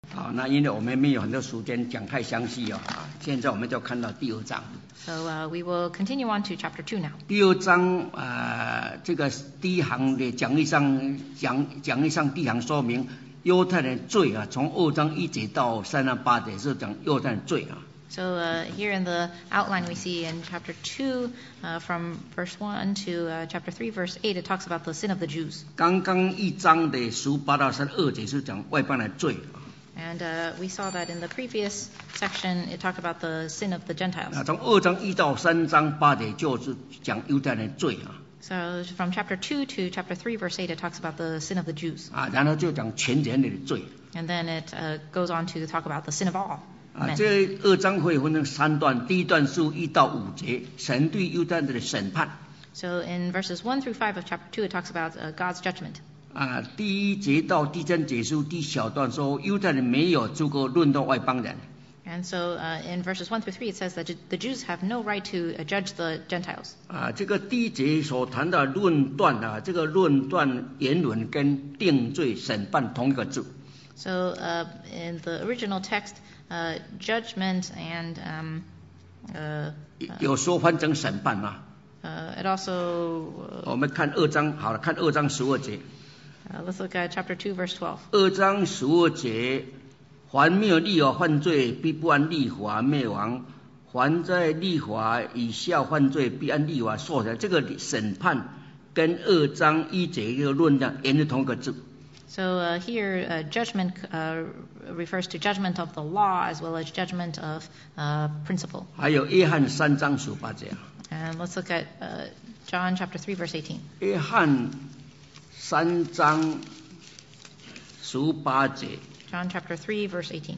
好，那因为我们没有很多时间讲太详细哦，现在我们就看到第二章。 So we will continue on to chapter 2 now. 第二章这个第一行的讲义上第一行说明犹太人罪啊，从2章1节到3章8节是讲犹太人罪啊。 So here in the outline we see in chapter 2 from verse 1 to chapter 3 verse 8 it talks about the sin of the Jews. 刚刚1章的18到32节是讲外邦人罪。 And we saw that in the previous section it talked about the sin of the Gentiles. 从2章1到3章8节就是讲犹太人罪啊。 So from chapter 2 to chapter 3 verse 8 it talks about the sin of the Jews. 然后就讲全人类的罪。 And then it goes on to talk about the sin of all. 这2章会分成3段，第一段是1到5节，神对犹太人的审判。 So in verses 1 through 5 of chapter 2 it talks about God's judgment. 第1节到第3节是第一小段说犹太人没有资格论断外邦人。 And so in verses 1 through 3 it says that the Jews have no right to judge the Gentiles. 这个第1节所谈的论断这个论断原文跟定罪审判同一个字。 So in the original text judgment and 有说翻成审判吗 it also 我们看2章好了，看2章12节。 let's look at chapter 2 verse 12. 2章12节，凡没有立法犯罪，必不按立法灭亡；凡在立法以下犯罪，必按立法受审。这个审判跟2章1节这个论断沿着同一个字。 So here judgment refers to judgment of the law as well as judgment of principle. 还有约翰3章18节。 And let's look at John chapter 3 verse 18. 约翰3章18节。 John chapter 3 verse 18.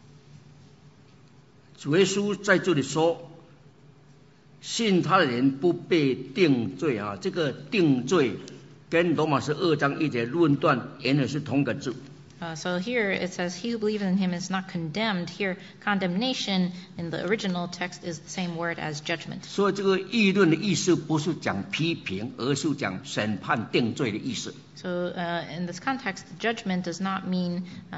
主耶稣在这里说，信他的人不被定罪啊，这个定罪跟罗马书2章1节论断原来是同个字。 So here it says, he who believes in him is not condemned. Here, condemnation in the original text is the same word as judgment. 所以这个议论的意思不是讲批评，而是讲审判定罪的意思。 So in this context, judgment does not mean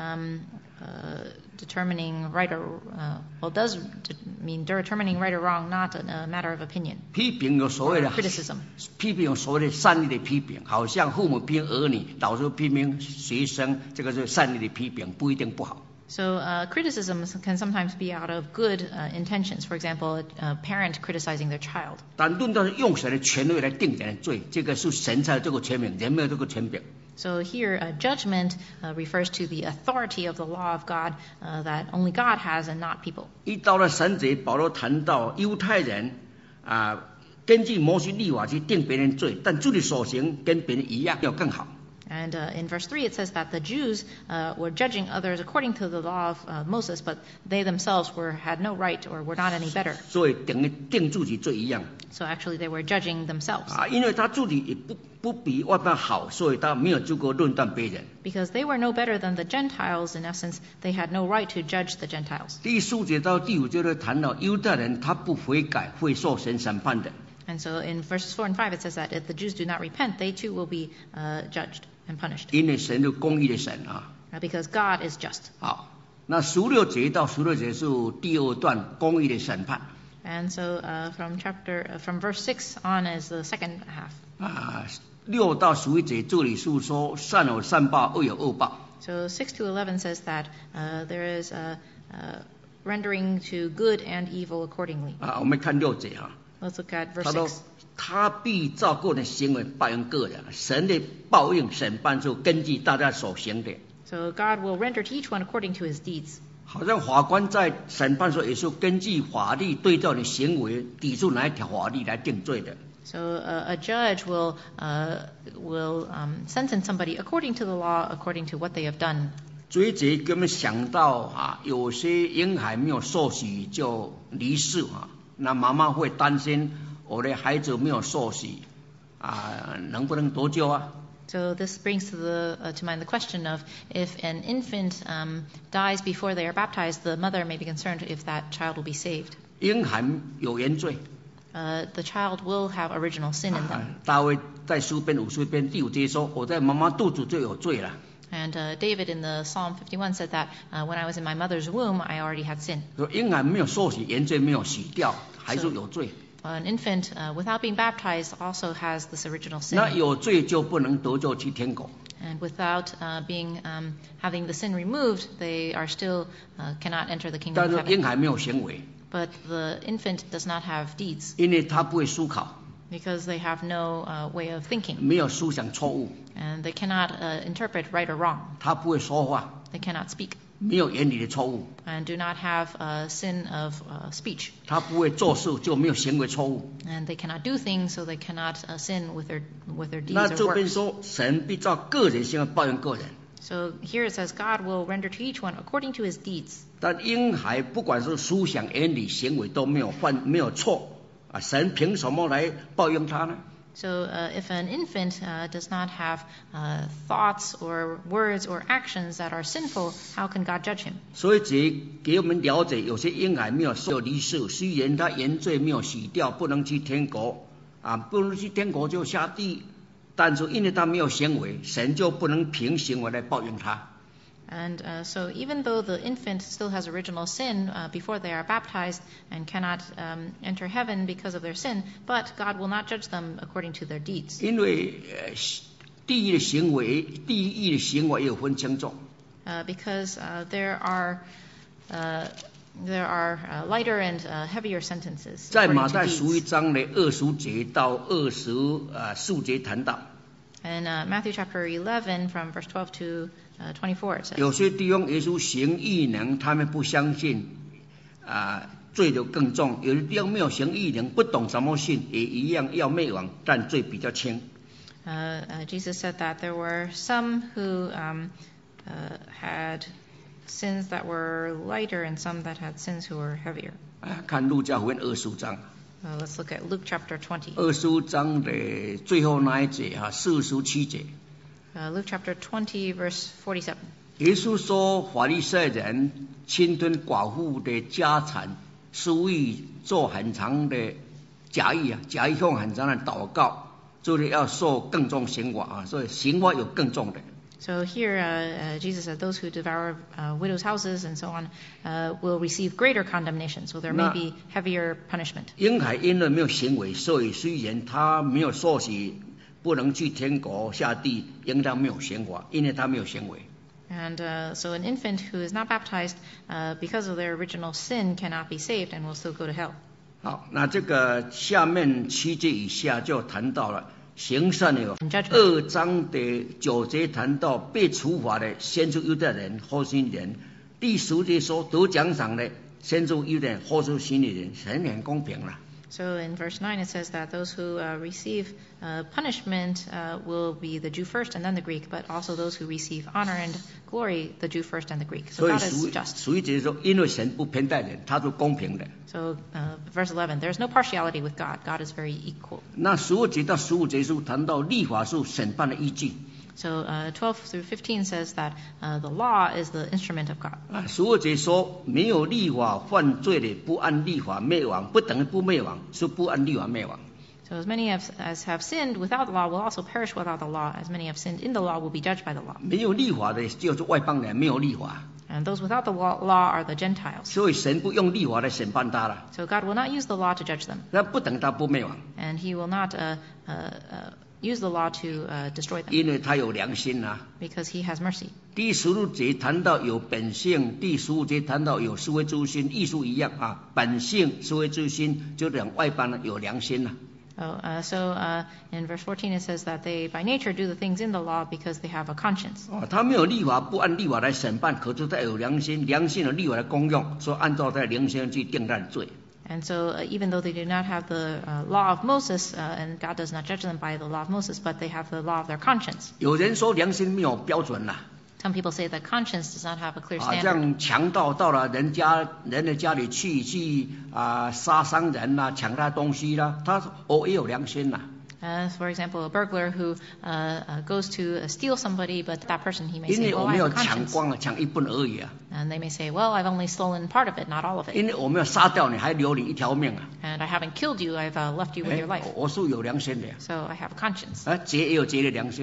determining right or well, does mean determining right or wrong, not a matter of opinion. 批评有所谓的 criticism. 批评有所谓的善意的批评，好像父母批评儿女，老师批评学生，这个是善意的批评，不一定不好。 So criticisms can sometimes be out of good intentions. For example, a parent criticizing their child. 但论到用神的权威来定人的罪，这个是神才有这个权柄，人没有这个权柄。 So here, judgment refers to the authority of the law of God that only God has and not people. 一到了3节，保罗谈到犹太人根据摩西律法去定别人罪，但自己所行跟别人一样，要更好。 And in verse 3 it says that the Jews were judging others according to the law of Moses, but they themselves had no right or were not any better. 所以定自己罪一样。 So actually they were judging themselves. 因为他自己也不比外邦好，所以他没有资格论断别人。 Because they were no better than the Gentiles, in essence, they had no right to judge the Gentiles. 第4节到第5节都谈到犹太人他不悔改会受神审判的。 And so in verses 4 and 5 it says that if the Jews do not repent, they too will be judged and punished. 因为神是公义的神 because God is just. 好，那16节到16节是第2段公义的审判。 And so from verse 6 on is the second half. 6到11节这里是说善有善报，恶有恶报。 So 6 to 11 says that there is rendering to good and evil accordingly. 我们看6节 Let's look at verse 6. 他必照个人行为报应个人，神的报应审判是根据大家所行的。 So God will render to each one according to his deeds. 好像法官在审判的时候也是根据法律对照你行为，抵触哪一条法律来定罪的。 So a judge will sentence somebody according to the law, according to what they have done. 这一节给我们想到有些婴孩没有受洗就离世那妈妈会担心我的孩子没有受洗能不能得救 So this brings to mind the question of if an infant dies before they are baptized, the mother may be concerned if that child will be saved. 婴孩有原罪。 The child will have original sin in them. 大卫在诗篇50篇第5节说：“我在妈妈肚子就有罪了。” And David in the Psalm 51 said that when I was in my mother's womb, I already had sin. 说婴孩没有受洗，原罪没有洗掉，还是有罪。 An infant, without being baptized, also has this original sin. 那有罪就不能得救去天国。 And without having the sin removed, they are still cannot enter the kingdom 但 of 是婴 heaven. 孩没有行为， But the infant does not have deeds 因为他不会思考， because they have no way of thinking, 没有思想错误， and they cannot interpret right or wrong. 他不会说话， They cannot speak 没有言语的错误， and do not have a sin of speech. 他不会做事就没有行为错误。 And they cannot do things, so they cannot sin with their 那 deeds 这 or 边 works. 说，神必照个人行为报应个人。 So here it says God will render to each one according to his deeds. 但婴孩不管是思想、言语、行为都没有错啊，神凭什么来报应他呢？ So if an infant does not have thoughts or words or actions that are sinful, how can God judge him? 所以这给我们了解，有些婴孩没有受离世，虽然他原罪没有洗掉，不能去天国啊，不能去天国就下地，但是因为他没有行为，神就不能凭行为来报应他。 And so even though the infant still has original sin before they are baptized and cannot enter heaven because of their sin, but God will not judge them according to their deeds. 因为地狱的行为也有分轻重。 Because there are lighter and heavier sentences 在 according 马 to 太11 deeds. 章的20节到24节谈到， In Matthew chapter 11 from verse 12 to 24 it says, 有些地方耶稣行异能，他们不相信，罪就更重；有的地方没有行异能，不懂怎么信，也一样要灭亡，但罪比较轻。 Jesus said that there were some who had sins that were lighter and some that had sins who were heavier. 看路加福音25章 Let's look at Luke chapter 20. ，25章的最后那一节47节， Luke chapter 20, verse 47. 耶稣说，法利赛人侵吞寡妇的家产，是为做很长的假意向很长的祷告，就是要受更重刑罚所以刑罚有更重的。 So here Jesus said those who devour widows' houses and so on will receive greater condemnation. So there may be heavier punishment. 婴孩因为没有行为，所以虽然他没有受洗，不能去天国下地，应当没有刑罚，因为他没有行为。 And so an infant who is not baptized because of their original sin cannot be saved and will still go to hell. 好，那这个下面7节以下就谈到了行善的 Judgment. 2章的9节谈到被处罚的先是犹太人后是希利人，第10节说得奖赏的先是犹太人后是希利人，很公平了。 So in verse 9 it says that those who receive punishment will be the Jew first and then the Greek, but also those who receive honor and glory, the Jew first and the Greek. So 所以 God is just. 11节说，因为神不偏待人，他是公平的。 So verse 11, there's no partiality with God. God is very equal. 那12节到15节是谈到律法是审判的依据。 So 12 through 15 says that the law is the instrument of God. 12节说，没有律法犯罪的，不按律法灭亡，不等于不灭亡，是不按律法灭亡。 So as many as have sinned without the law will also perish without the law. As many have sinned in the law will be judged by the law. 没有律法的就是外邦人，没有律法， And those without the law are the Gentiles. 所以神不用律法来审判他了。 So God will not use the law to judge them. 那不等于他不灭亡， And he will not use the law to destroy them 因为他有良心 because he has mercy. 第16节谈到有本性，第15节谈到有思维之心，意思一样本性、思维之心，就讲外邦人有良心 So in verse 14 it says that they by nature do the things in the law because they have a conscience. 他没有律法，不按律法来审判，可是他有良心，良心有律法的功用，所以按照他的良心去定他的罪。 And so even though they do not have the law of Moses, and God does not judge them by the law of Moses, but they have the law of their conscience. 有人说良心没有标准 Some people say that conscience does not have a clear 好 standard. 像强盗到了人的家里去杀伤人抢他东西他也有良心 For example, a burglar who goes to steal somebody, but that person, he may 因 say, 为 well, 我 I 没 have 有 a 抢 conscience. 光抢一半而已 And they may say, well, I've only stolen part of it, not all of it. 因为我没有杀掉你，还留你一条命 And I haven't killed you, I've left you with your life. 我是有良心的 So I have a conscience. 劫也有劫的良心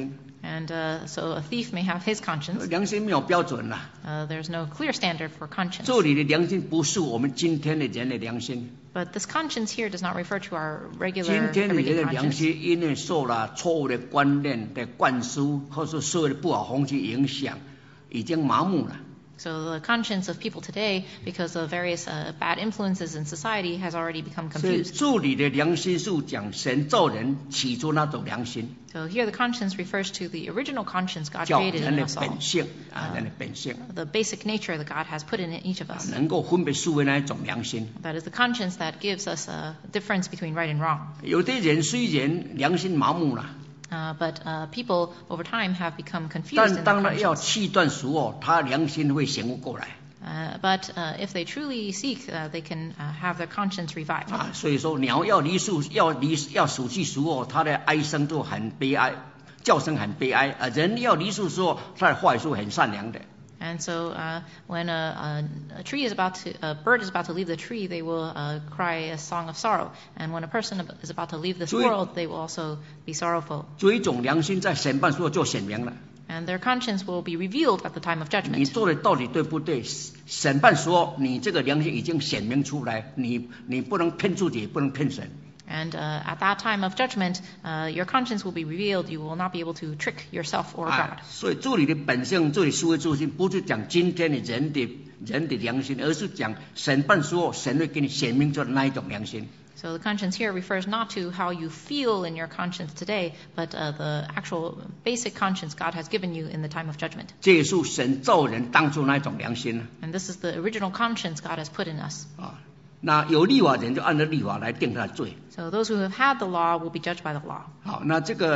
And so a thief may have his conscience. 良心没有标准啦。 There's no clear standard for conscience. 这里的良心不是我们今天的人的良心。 But this conscience here does not refer to our 今 regular 天的人 everyday 的良 conscience. 心，因为受了错误的观念的灌输，或是社会的不好风气影响，已经麻木了。 So the conscience of people today, because of various bad influences in society, has already become 所以 confused. 这里的良心是讲神造人起初那种良心， So here the conscience refers to the original conscience God 叫 created 人 in 的 us all. 本性人的本性， The basic nature that God has put in each of us. 能够分别是非那一种良心。 That is the conscience that gives us a difference between right and wrong. 有的人虽然良心麻木了， But people over time have become confused 但 in their 当他要 conscience. 气断时候，他良心会醒悟过来。 But if they truly seek, they can have their conscience revived. 所以说鸟要死去时候，它的哀声就很悲哀，叫声很悲哀。人要离世时候，他的话语是很善良的。 And so when a bird is about to leave the tree, they will cry a song of sorrow. And when a person is about to leave this world, they will also be sorrowful. 这一种良心在审判时候就显明了。 And their conscience will be revealed at the time of 你 judgment. 做的到底对不对？审判时候，你这个良心已经显明出来，你不能骗自己，也不能骗神。 And at that time of judgment, your conscience will be revealed. You will not be able to trick yourself or God. 所以这里的本性，这里思维中心，不是讲今天的人的良心，而是讲审判时候，神会给你显明出那一种良心。 So the conscience here refers not to how you feel in your conscience today, but the actual basic conscience God has given you in the time of judgment. 这也是神造人当初那一种良心。 And this is the original conscience God has put in us. 那有律法人就按照律法来定他的罪。 So those who have had the law will be judged by the law. 好，那这个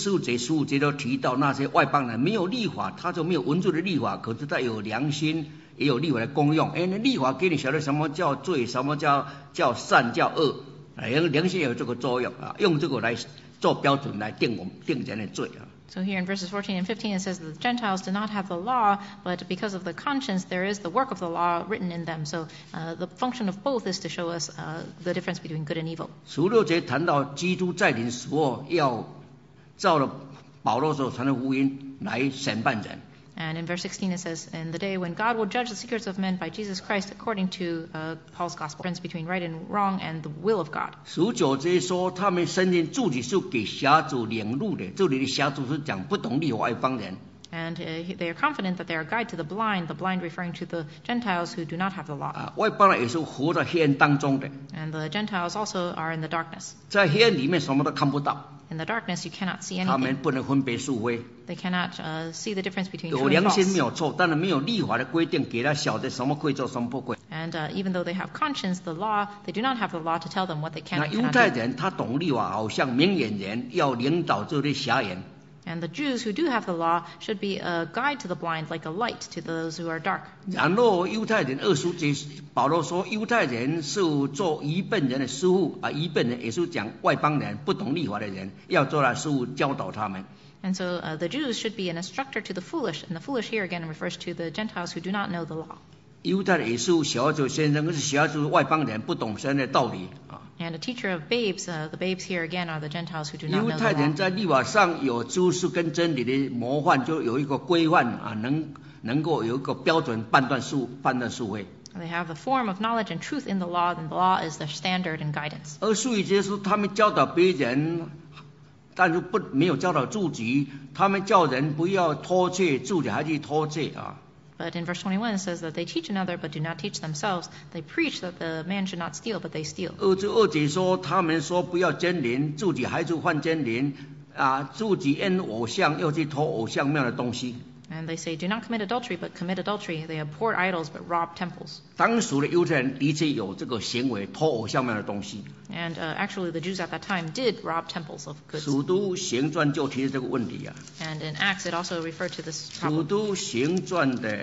15节都提到那些外邦人没有律法，他就没有文字的律法，可是他有良心，也有律法的功用。那律法给你晓得什么叫罪，什么叫善，叫恶，良心有这个作用用这个来做标准来定人的罪。 So here in verses 14 and 15 it says that the Gentiles do not have the law, but because of the conscience there is the work of the law written in them. So the function of both is to show us the difference between good and evil. 16节谈到基督在临时候要照了保罗所传的福音来审判人。 And in verse 16 it says, in the day when God will judge the secrets of men by Jesus Christ according to Paul's gospel, difference between right and wrong and the will of God. 19节说他们深信自己是给辖主领路的，这里的辖主是讲不懂律法外邦人。 And they are confident that they are a guide to the blind referring to the Gentiles who do not have the law. 外邦人也是活在黑暗当中的， And the Gentiles also are in the darkness. 在黑暗里面什么都看不到， In the darkness you cannot see 他们 anything. 不能分别是非。 They cannot see the difference between 有 true and 良心 false. 没有错，但是没有律法的规定给他晓得什么可以做，什么不可以。 And even though they have conscience, the law, they do not have the law to tell them what they can 那 and 犹 cannot 太 do. 人他懂律法，好像明眼人要领导这些瞎眼。 And the Jews who do have the law should be a guide to the blind, like a light to those who are dark. 然后犹太人20节保罗说犹太人是做愚笨人的师傅愚笨人也是讲外邦人不懂律法的人要做他师傅教导他们。 And so the Jews should be an instructor to the foolish, and the foolish here again refers to the Gentiles who do not know the law. 犹太的也是小组先生，可是小组外邦人不懂神的道理 And a teacher of babes, the babes here again are the Gentiles who do not 犹 know 太 the 人 law. 在律法上有知识跟真理的模范，就有一个规范能够有一个标准判断是非。 They have the form of knowledge and truth in the law, and the law is their standard and guidance. 而所以就是他们教导别人，但是没有教导自己，他们叫人不要偷窃，自己还去偷窃 But in verse 21 it says that they teach another but do not teach themselves. They preach that the man should not steal, but they steal. 2节说他们说不要奸淫，自己还去犯奸淫自己恩偶像，又去偷偶像庙的东西。 And they say, do not commit adultery, but commit adultery. They abhor idols, but rob temples. 当时的犹太人的确有这个行为，偷偶像庙的东西。 And actually the Jews at that time did rob temples of goods. 使徒行传就提这个问题 And in Acts it also referred to this 使 problem. 徒行传的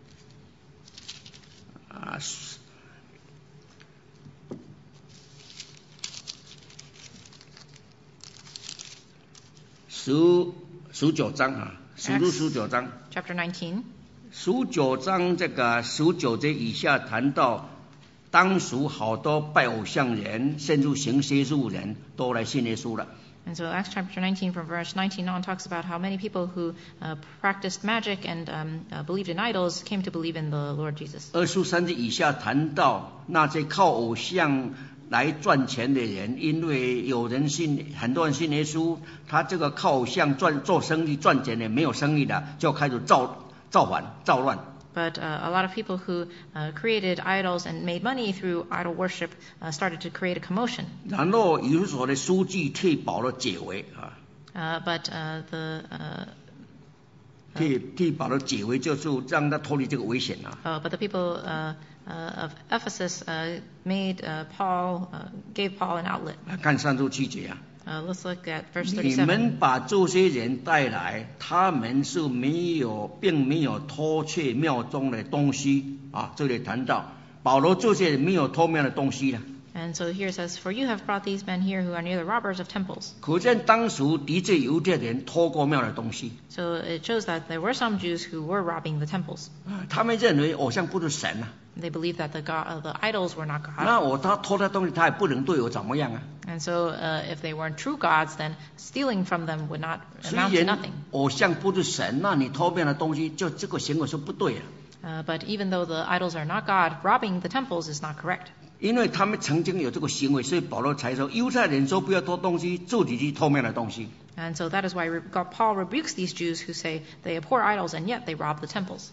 19章使徒19章 Chapter 19. 19章这个19节以下谈到，当时好多拜偶像人，甚至行邪术人都来信耶稣了。 And so Acts chapter 19 from verse 19 on talks about how many people who practiced magic and believed in idols came to believe in the Lord Jesus. 23节以下谈到那些靠偶像来赚钱的人，因为很多人信耶稣，他这个靠偶像做生意赚钱的没有生意的，就开始造乱。 But a lot of people who created idols and made money through idol worship started to create a commotion. 然后以弗所的书记替保罗解围 But 替保罗解围，就是让他脱离这个危险 But the people of Ephesus gave Paul an outlet. 看37节 Let's look at verse 你们 37. 把这些人带来，他们是并没有偷窃庙中的东西这里谈到保罗这些人没有偷庙的东西 And so here it says, For you have brought these men here who are neither robbers of temples. 可见当时的确犹太人偷过庙的东西 So it shows that there were some Jews who were robbing the temples. 他们认为偶像不是神 They believed that the idols were not God. 那他偷的东西他也不能对我怎么样 And so if they weren't true gods, then stealing from them would not 虽 amount to 然 nothing. 偶像不是神，那你偷庙的东西，就这个行为是不对 But even though the idols are not God, robbing the temples is not correct. 因为他们曾经有这个行为，所以保罗才说犹太人说不要偷东西，自己去偷庙的东西。 And so that is why Paul rebukes these Jews who say they abhor idols and yet they rob the temples.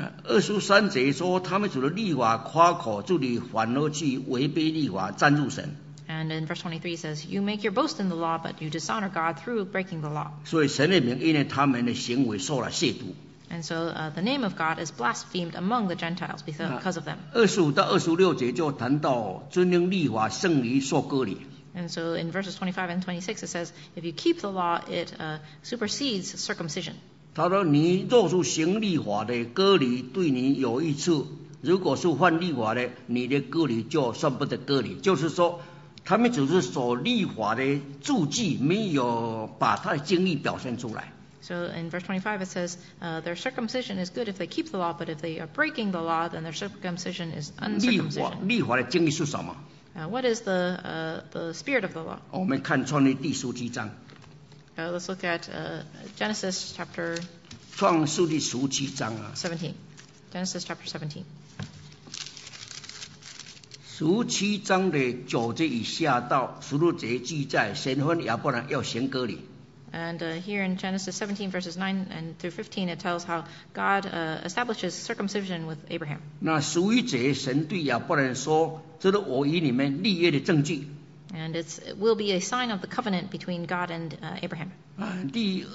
23节说他们除了律法夸口，这里反而去违背律法，沾入神。 And in verse 23 says, You make your boast in the law, but you dishonor God through breaking the law. 所以神的名因为他们的行为受了亵渎。 And so the name of God is blasphemed among the Gentiles because of them. 25到26节就谈到遵行律法胜于受割礼。 And so in verses 25 and 26 it says, If you keep the law, it supersedes circumcision. 他说你若是行律法的，割礼对你有益处；如果是犯律法的，你的割礼就算不得割礼。就是说他们只是守律法的注记，没有把他的经历表现出来。 So in verse 25 it says, Their circumcision is good if they keep the law, but if they are breaking the law, then their circumcision is uncircumcision. 律法的经历是什么？ What is the spirit of the law? 我们看创世第17章。 Let's look at Genesis chapter 创世第17章 17. Genesis chapter 17. 17章的9节以下到16节记载，神吩亚伯兰要行割礼。 And here in Genesis 17 verses 9 and through 15 it tells how God establishes circumcision with Abraham. 那11节神对亚伯兰说：“这是我与你们立约的证据。” And it will be a sign of the covenant between God and Abraham. 第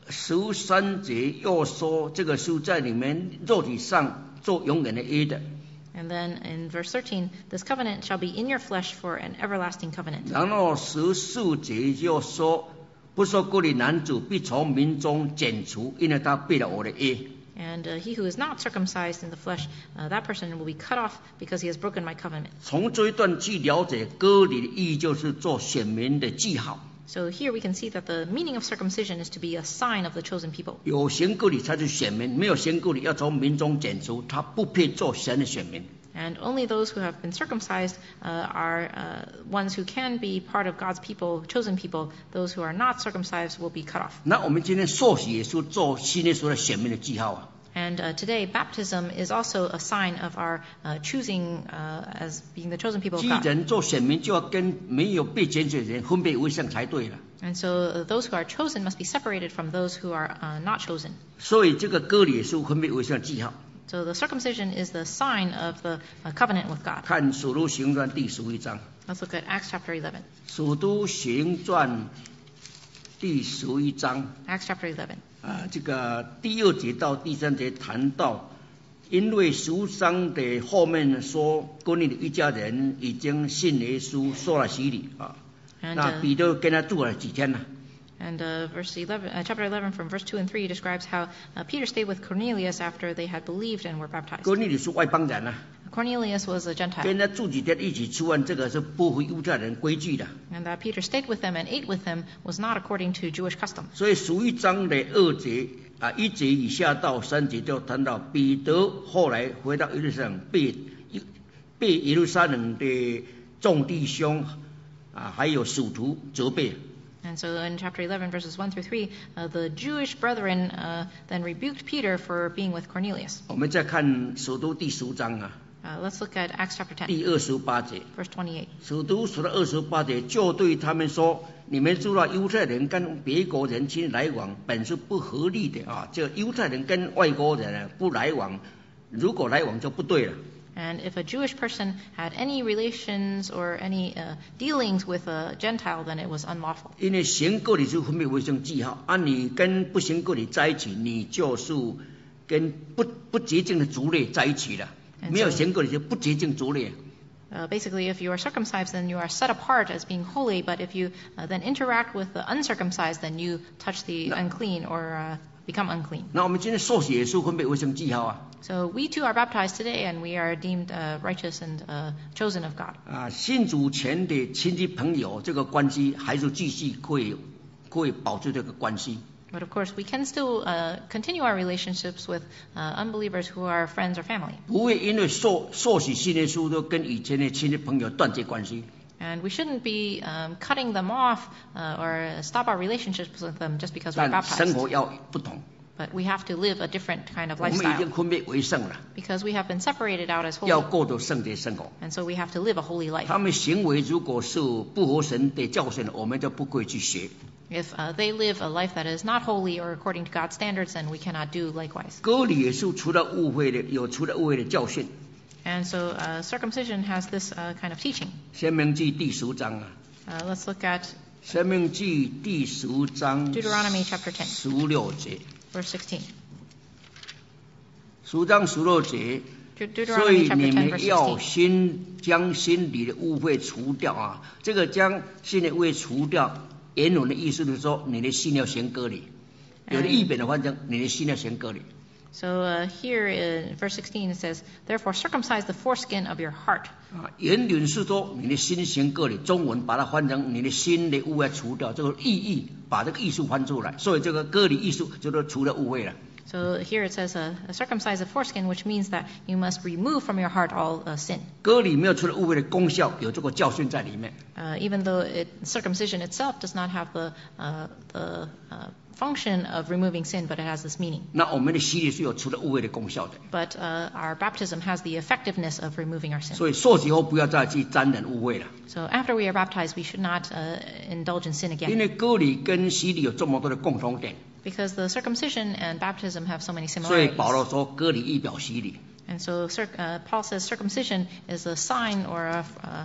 13节又说：“这个是在你们肉体上做永远的约的。” And then in verse 13, this covenant shall be in your flesh for an everlasting covenant. 然后14节就说：“不受割礼男子必从民中剪除，因为他背了我的约。” And he who is not circumcised in the flesh, that person will be cut off because he has broken my covenant. 从这一段去了解割礼的意义，就是做选民的记号。 So here we can see that the meaning of circumcision is to be a sign of the chosen people. 有行割礼才是选民，没有行割礼要从民中剪除，他不配做神的选民。 And only those who have been circumcised are ones who can be part of God's people, chosen people. Those who are not circumcised will be cut off. 那我们今天受洗也是做新耶稣的选民的记号 And today, baptism is also a sign of our choosing as being the chosen people of 既 God. 然做选民，就要跟没有被拣选的人分别为圣才对了。 And so those who are chosen must be separated from those who are not chosen. 所以这个割礼也是分别为圣的记号。 So the circumcision is the sign of the covenant with God. 看使徒行传第11章， Let's look at Acts chapter 11. 使徒行传第11章 Acts chapter 11. 这个第2节到第3节谈到，因为11章的后面说，哥尼流一家人已经信耶稣，受了洗礼那彼得跟他住了几天呢？ And chapter 11 from verse 2 and 3 describes how Peter stayed with Cornelius after they had believed and were baptized. 哥尼流是外邦人 Cornelius was a 跟 Gentile. 他住几天一起吃饭，这个是不符犹太人规矩的。 And that Peter stayed with them and ate with them was not according to Jewish custom. 所以11章的2节1节以下到3节就谈到彼得后来回到耶路撒冷，被耶路撒冷的众弟兄还有使徒责备。 And so in chapter 11, verses 1 through 3, the Jewish brethren then rebuked Peter for being with Cornelius. 我们再看使徒第10章啊， Let's look at Acts chapter 10, 第28节。 verse 28. 使徒说的28节，就对他们说：你们知道犹太人跟别国人亲来往本是不合理的啊，这犹太人跟外国人啊不来往，如果来往就不对了。 And if a Jewish person had any relations or any dealings with a Gentile, then it was unlawful. 因为行割礼是分别为圣记号，啊，你跟不行割礼在一起，你就是跟不洁净的族类在一起了。没有行割礼就不洁净族类。 Basically, if you are circumcised, then you are set apart as being holy. But if you then interact with the uncircumcised, then you touch the unclean or become unclean. 那我们今天受洗也是分别为圣记号啊。 So we too are baptized today, and we are deemed righteous and chosen of God. 啊，信主前的亲戚朋友这个关系还是继续可以保持这个关系。 But of course, we can still continue our relationships with unbelievers who are friends or family. 不会因为受洗信耶稣都跟以前的亲戚朋友断绝关系。 And we shouldn't be cutting them off or stop our relationships with them just because we're 但生 baptized. 活要不同， But we have to live a different kind of 我们已 lifestyle 经分别为圣了， because we have been separated out as 要 holy. 过着圣洁生活。 And so we have to live a holy life. 他们行为如果是不合神的教训，我们就不可以去学。 If they live a life that is not holy or according to God's standards, then we cannot do likewise. 割礼也是除了误会的，有除了误会的教训。 And so circumcision has this kind of teaching. 申命记第10章啊， Let's look at 申命记第10章 Deuteronomy chapter 10, 16节， verse 16. 10章16节。 所 Deuteronomy 以 chapter 你 10, 们 verse 要 16. 将心里的污秽除掉啊！这个将心里的污秽除掉，原文的意思是说，你的心要先割礼。有的译本的翻成，你的心要先割礼。 So here in verse 16 it says, "Therefore circumcise the foreskin of your heart." 啊，原文是说你的心先割礼，中文把它翻成你的心的污秽除掉，这个意义把这个艺术翻出来，所以这个割礼艺术就是除了污秽了。 So here it says, "Circumcise the foreskin," which means that you must remove from your heart all sin. 割礼没有除了污秽的功效，有这个教训在里面。 Even though circumcision itself does not have the function of removing sin, but it has this meaning. 那我们的洗礼是有除了污秽的功效的， But our baptism has the effectiveness of removing our sin. 所以受洗后不要再去沾染污秽了。 So after we are baptized, we should not indulge in sin 因 again, 为割礼跟洗礼有这么多的共同点， because the circumcision and baptism have so many 所以保 similarities. 罗说割礼以表洗礼。 And so Paul says circumcision is a sign or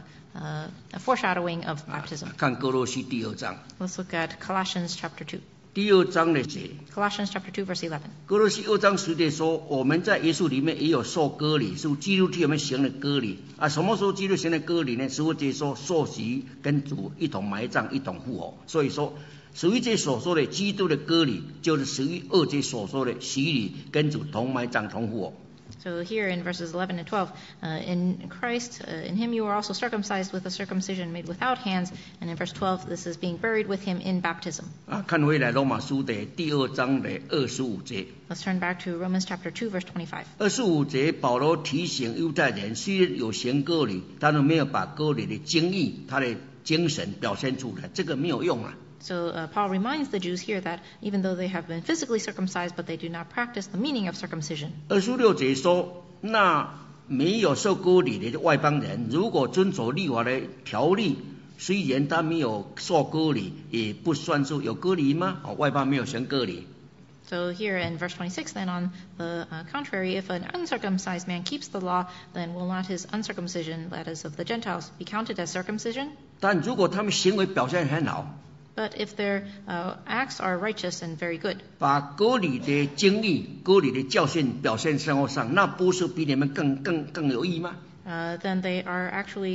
a foreshadowing of baptism. 看歌罗西第2章， Let's look at Colossians chapter 2. 第2章的节， Colossians chapter 2, verse 11. 歌罗西2章10节说，我们在耶稣里面也有受割礼，是基督替我们行了割礼啊。什么时候基督行了割礼呢？15节说受洗跟主一同埋葬，一同复活。所以说11节所说的基督的割礼，就是12节所说的洗礼，跟主同埋葬，同复活。 So here in verses 11 and 12, in Christ, in him you were also circumcised with a circumcision made without hands. And in verse 12, this is being buried with him in baptism. 啊，看回来罗马书的第2章的25节。 Let's turn back to Romans chapter 2, verse 25. 25节，保罗提醒犹太人，虽然有行割礼，但是没有把割礼的精义、他的精神表现出来，这个没有用啊。 So Paul reminds the Jews here that even though they have been physically circumcised, but they do not practice the meaning of circumcision. 26节说，那没有受割礼的外邦人，如果遵守律法的条例，虽然他没有受割礼，也不算是有割礼吗？外邦没有行割礼。 So here in verse 26, then on the contrary, if an uncircumcised man keeps the law, then will not his uncircumcision, that is of the Gentiles, be counted as circumcision? 但如果他们行为表现很好， But if their acts are righteous and very good, 把割礼的经历、割礼的教训表现生活上，那不是比你们更有益吗？ then they are actually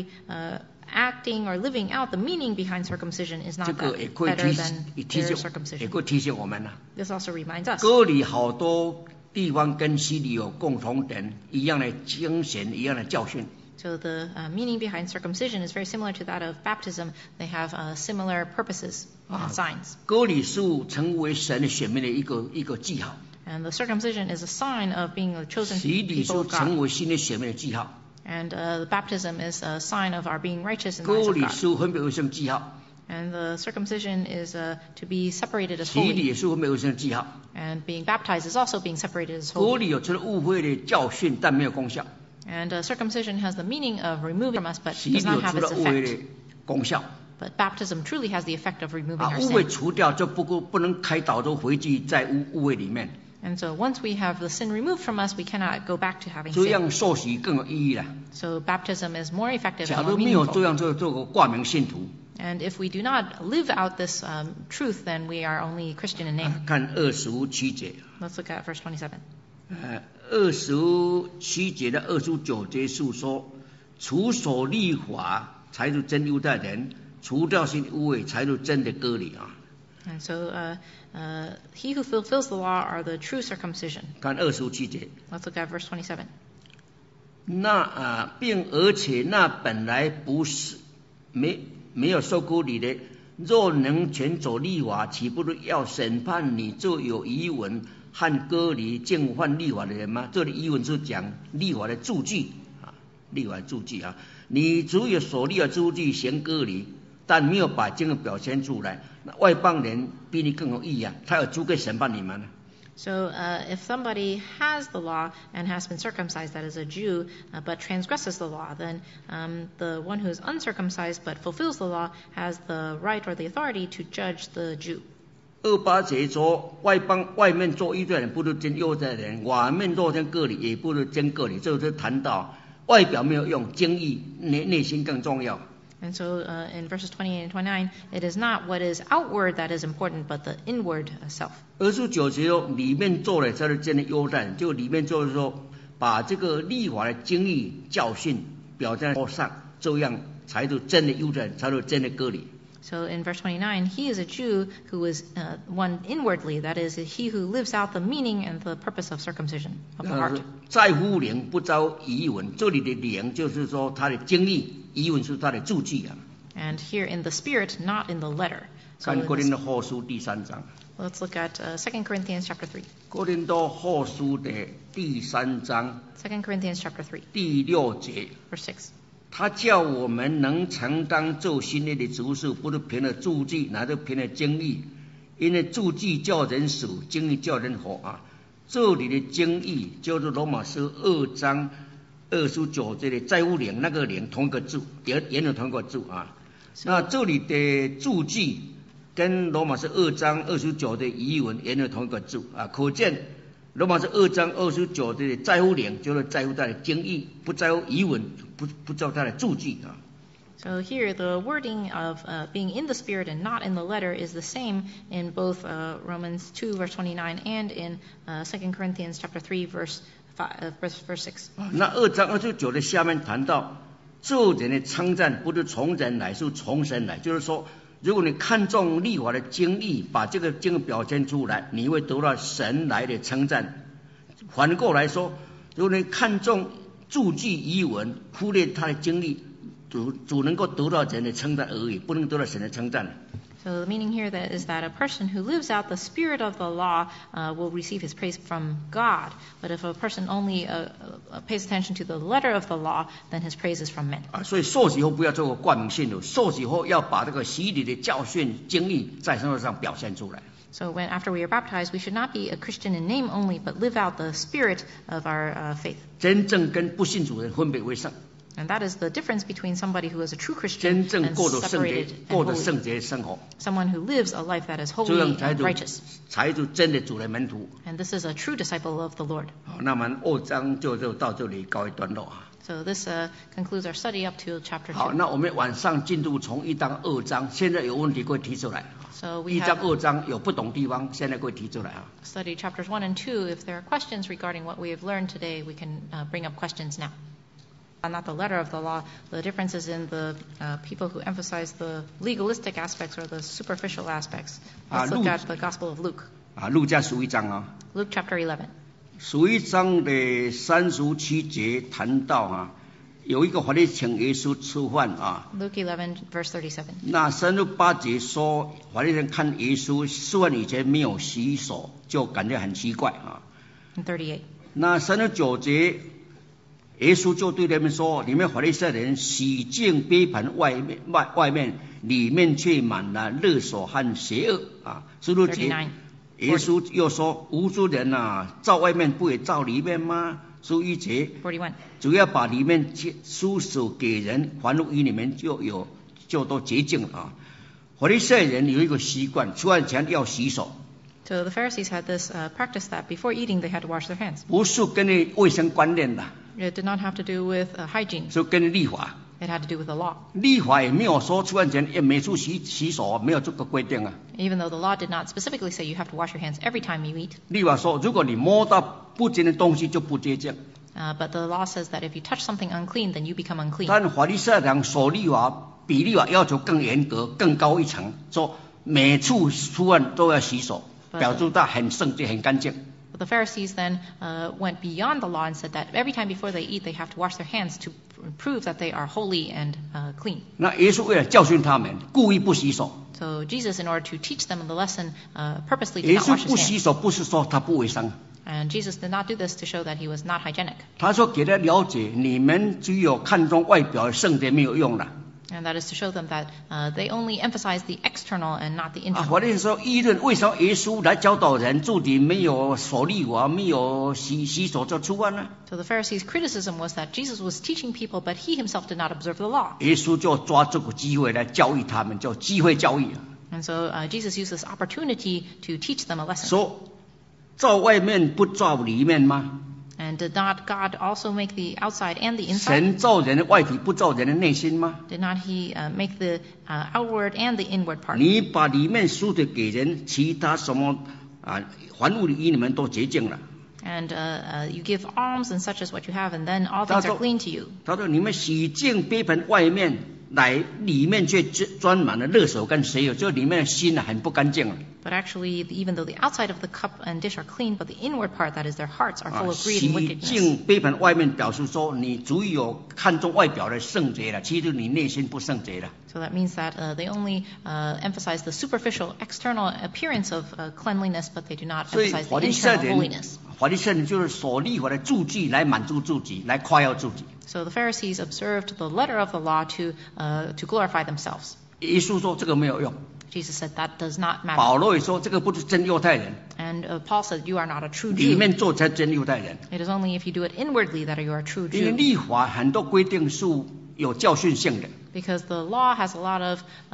acting or living out the meaning behind circumcision is 这 not 个 that 也可以 better 提 than 提 their 醒，也 circumcision. 可以提醒我们呐。 This also reminds us. 割礼好多地方跟洗礼有共同点，一样的精神，一样的教训。 So the meaning behind circumcision is very similar to that of baptism. They have similar purposes and signs. 割礼是成为神的选民的一个记号， And the circumcision is a sign of being a chosen 洗礼 people 是 of 成 God. 为新的选民的记号， And the baptism is a sign of our being righteous in the eyes 割 of 礼 God. 是分别为圣记号， And the circumcision is to be separated as 洗礼 holy. 也是会没有神的记号。 And being baptized is also being separated as 割 holy. 礼有除了误会的教训，但没有功效； And circumcision has the meaning of removing from us, but 洗礼 does 有 not have 除 its 了误会 effect. 的功效。 But baptism truly has the effect of removing our 误会 sin. 除掉就不能开导，都回去在误会里面， And so once we have the sin removed from us, we cannot go back to having 这 sin. 样受洗更有意义了。 So baptism is more effective 假 and more 如没有这 meaningful. 样做个挂名信徒， And if we do not live out this truth, then we are only Christian in name. 看27节。 Let's look at verse 27. 27节的29节述说，除守律法才是真犹太人，除掉sin污秽才是真的割礼啊。 And so he who fulfills the law are the true circumcision. 看27节。 Let's look at verse 27. 并而且那本来不是没有受割礼的，若能全走律法，岂不是要审判你就有遗文和割礼净犯律法的人吗？这里遗文是讲律法的注记啊，律法的注记啊。你只有所律法注记行割礼，但没有把这个表现出来，那外邦人比你更有义啊，他有资格审判你们呢。 So if somebody has the law and has been circumcised, that is a Jew, but transgresses the law, then the one who is uncircumcised but fulfills the law has the right or the authority to judge the Jew. 28节说，外面做犹太人不是真犹太人，外面做真割礼也不是真割礼，这就是谈到外表没有用，精义内心更重要。 And so in verses 28 and 29, it is not what is outward that is important, but the inward self. 29节说，里面做的才是真的犹太人，就里面做的说，把这个律法的精义教训表现在上，这样才是真的犹太人，才是真的割礼。 So in verse 29, he is a Jew who is one inwardly, that is, he who lives out the meaning and the purpose of circumcision of the heart. 在乎灵不遭遗文，这里的灵就是说他的精义，遗文是他的注记啊。 And here in the spirit, not in the letter. So 看 in 哥 the 林多后书第3章， let's look at 2 Corinthians chapter 3. 哥林多后书的第3章 2 Corinthians chapter 3, 第6节。 verse 6. 他叫我们能承担做新约的职事，不是凭着注记，乃是凭着经历。因为注记叫人死，经历叫人活啊。这里的经历就是罗马书2章29节的债务灵，那个灵同一个字，原有同一个字啊。那这里的注记跟罗马书2章29的遗文原有同一个字啊，可见罗马书2章29的在乎灵就是在乎他的经义，不在乎遗文，不在乎他的注记啊。 So here, the wording of being in the Spirit and not in the letter is the same in both Romans 2, verse 29, and in 2 Corinthians chapter 3, verse 6. 那2章29的下面谈到，做人的称赞不是从人来，是从神来。就是说，如果你看重律法的经义，把这个经表现出来，你会得到神来的称赞。反过来说，如果你看重注记遗文，忽略他的经义，只能够得到人的称赞而已，不能得到神的称赞。 So the meaning here is that a person who lives out the spirit of the law will receive his praise from God. But if a person only pays attention to the letter of the law, then his praise is from men. 所以受洗后不要做个冠名信徒，受洗后要把这个洗礼的教训经历在生活上表现出来。 So after we are baptized, we should not be a Christian in name only, but live out the spirit of our faith. 真正跟不信主人分别为圣。 And that is the difference between somebody who is a true Christian 真正 and 过着圣洁 separated and 过着 holy. 圣洁的生活， Someone who lives a life that is 这 holy 样才 and 是 righteous. 才是真的主的门徒。 And this is a true disciple of the Lord. 好，那么2章就到这里告一段落啊。 So this concludes our study up to chapter 好， 2. 那我们晚上进度从1章2章，现在有问题可以提出来。 So we 1章 have 2章有不懂地方，现在可以提出来啊。 studied chapters 1 and 2. If there are questions regarding what we have learned today, we can bring up questions now. Not the letter of the law. The difference is in the people who emphasize the legalistic aspects or the superficial aspects. Let's look at the Gospel of Luke. 啊，路加11章啊。 Luke chapter 11. 11章的37节谈到啊，有一个法利请耶稣吃饭啊。 Luke 11, verse 37. 那38节说，法利人看耶稣吃饭以前没有洗手，就感觉很奇怪啊。 And 38. 那39节， 耶稣就对他们说：“你们法利赛人洗净杯盘外面，里面却满了勒索和邪恶。”啊，十六节，耶稣又说：“无辜人啊，照外面不也照里面吗？”十一节，主要把里面出手给人，还入于你们就都洁净了啊。法利赛人有一个习惯，吃饭前要洗手。 So the Pharisees had this practice that before eating they had to wash their hands. 不是跟你卫生观念的。 It did not have to do with hygiene. 是跟律法。 It had to do with the law. 律法也没有说吃饭前每次洗手，没有这个规定啊。 Even though the law did not specifically say you have to wash your hands every time you eat. 律法说，如果你摸到不洁的东西就不洁净。 But the law says that if you touch something unclean, then you become unclean. 但法利赛人守律法比律法要求更严格、更高一层，说每次吃饭都要洗手，表示他很圣洁、很干净。 But the Pharisees then went beyond the law and said that every time before they eat, they have to wash their hands to prove that they are holy and clean. 那耶稣为了教训他们，故意不洗手。 So Jesus, in order to teach them the lesson, purposely did 耶 not 稣 wash his 不洗 hands. 手，不是说他不卫生。 And Jesus did not do this to show that he was not hygienic. 他说给他了解，你们只有看重外表的圣洁没有用了。 And that is to show them that they only emphasize the external and not the 啊， internal. 我的说议论为什么耶稣来教导人自己没有守律法，没有洗手就吃饭呢？ So the Pharisees' criticism was that Jesus was teaching people, but he himself did not observe the law. 耶稣就抓这个机会来教育他们，叫机会教育。 And so Jesus used this opportunity to teach them a lesson. 说照外面不照里面吗？ And did not God also make the outside and the inside? 神造人的外体，不造人的内心吗？ Did not he make the outward and the inward part? 你把里面输的给人，其他什么啊，还物于你们都洁净了。 And you give alms and such as what you have, and then all things are clean to you. 他说：“你们洗净杯盆外面，来里面却装满了勒索跟邪恶，就里面的心很不干净了。” But actually, even though the outside of the cup and dish are clean, but the inward part, that is their hearts, are full of greed and 洗 wickedness. 净杯盆外面表示说，你只有看重外表的圣洁了，其实你内心不圣洁了。 So that means that they only emphasize the superficial, external appearance of cleanliness, but they do not 所以 emphasize 法 the 利赛 internal 人， holiness. 法利赛人就是所立法的注记来满足自己，来夸耀自己。 So the Pharisees observed the letter of the law to glorify themselves. 耶稣说这个没有用， Jesus said that does not matter. 保罗也说这个不是真犹太人， And Paul said, you are not a true 里 Jew. 面做才真犹太人。 It is only if you do it inwardly that you are a true 因为 Jew. 立法很多规定是有教训性的。 Because the law has a lot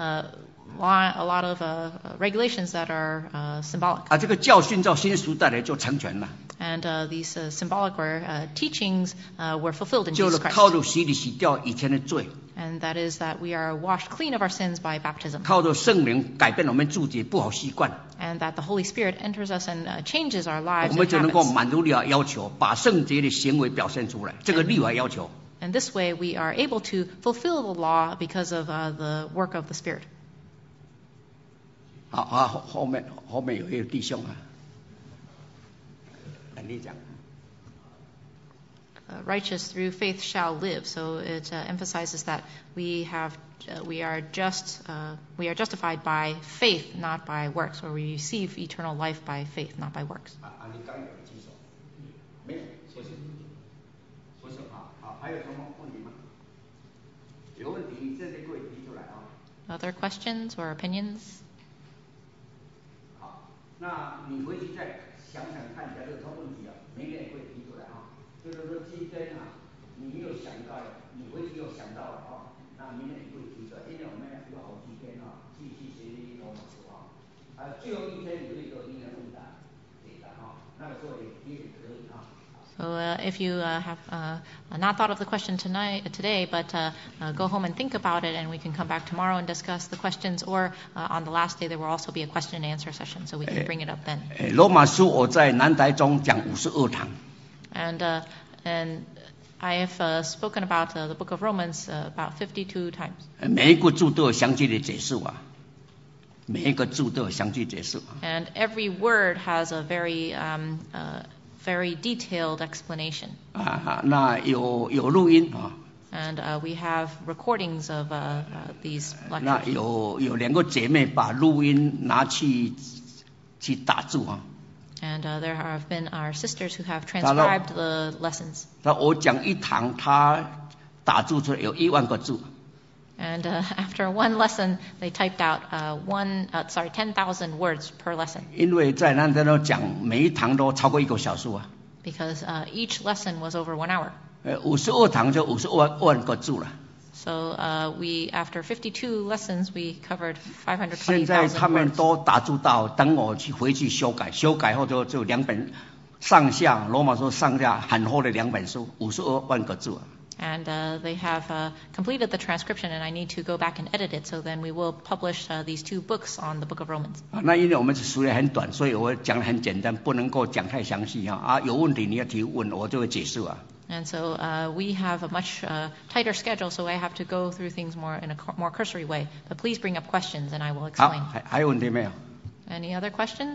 of regulations that are symbolic. 啊，这个教训到新时代来就成全了， And these symbolic teachings were fulfilled in 就 Jesus 是靠 Christ. 着洗礼洗掉以前的罪， And that is that we are washed clean of our sins by baptism. 靠着圣灵改变我们自己不好习惯， And that the Holy Spirit enters us and changes our lives 我们 and 就能够 habits. 满足律法要求，把圣洁的行为表现出来。这个律法要求。 And this way we are able to fulfill the law because of the work of the Spirit. 好啊，后面有一个弟兄啊，你讲。 Righteous through faith shall live. So it emphasizes that we are justified by faith, not by works, or we receive eternal life by faith, not by works. 你刚有举手，没有，不是好，还有什么问题吗？有问题现在可以提出来啊。 Other questions or opinions? 好，那你回去再想想看，假如有什么问题啊，明天也会提出来啊。就是说今天啊，你没有想到的，你回去又想到了啊，那明天也会提出来。今天我们有好几天啊，继续学习罗马书啊，最后一天有一个疑难问答，对的啊，那个时候也可以啊。 So if you have not thought of the question today, but go home and think about it, and we can come back tomorrow and discuss the questions. Or on the last day, there will also be a question and answer session, so we can bring it up then. 罗马书我在南台中讲52堂。 And I have spoken about the book of Romans about 52 times. 每一个字都有详细的解释啊，每一个字都有详细解释啊。 And every word has a very detailed explanation. 那有录音啊。 And we have recordings of these 那 lectures. 有两个姐妹把录音拿去打字啊。 And there have been our sisters who have transcribed the lessons. 那我讲一堂，他打字出来有1万个字。 And after one lesson, they typed out 10,000 words per lesson. 因为在那边都讲每一堂都超过1个小时啊。 Because each lesson was over 1 hour. 52堂就50万个字了。 So we, after 52 lessons, we covered 520,000 words. 现在他们都打字到，等我回去修改，修改后就2本上下，罗马书上下很厚的2本书，52万个字啊。 And they have completed the transcription, and I need to go back and edit it. So then we will publish these 2 books on the Book of Romans. 那因为我们时间很短，所以我讲得很简单，不能够讲太详细啊。有问题你要提问，我就会解释啊。 And so we have a much tighter schedule, so I have to go through things more in a more cursory way. But please bring up questions, and I will explain. 好，还有问题没有？ Any other questions?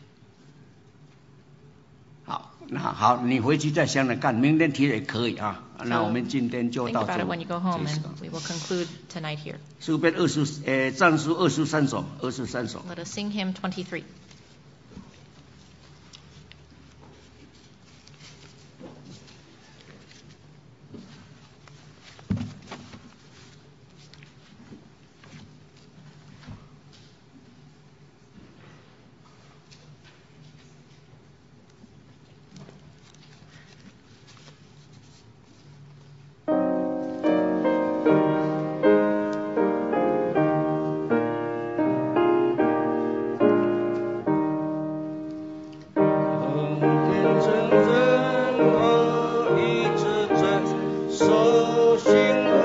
好，那好，你回去再想想看，明天提也可以啊。那我们今天就 Think 到 about 这 it when you go home, and we will conclude tonight here. 诗篇赞书23首，23首。 Let us sing hymn 23. 手心